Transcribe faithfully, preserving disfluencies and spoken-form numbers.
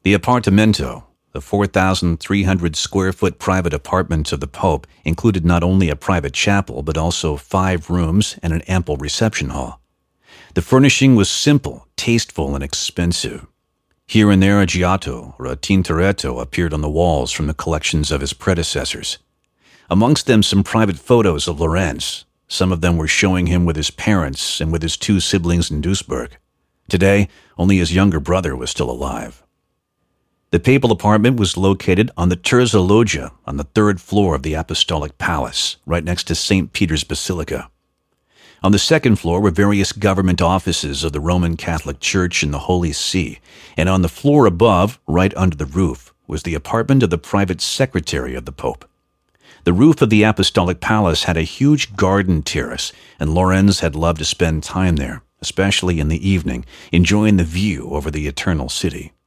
The appartamento, the four thousand three hundred square foot private apartment of the Pope, included not only a private chapel but also five rooms and an ample reception hall. The furnishing was simple, tasteful, and expensive. Here and there a Giotto or a Tintoretto appeared on the walls from the collections of his predecessors. Amongst them some private photos of Lorenz. Some of them were showing him with his parents and with his two siblings in Duisburg. Today, only his younger brother was still alive. The papal apartment was located on the Terza Loggia on the third floor of the Apostolic Palace, right next to Saint Peter's Basilica. On the second floor were various government offices of the Roman Catholic Church and the Holy See, and on the floor above, right under the roof, was the apartment of the private secretary of the Pope. The roof of the Apostolic Palace had a huge garden terrace, and Lorenz had loved to spend time there, especially in the evening, enjoying the view over the Eternal City.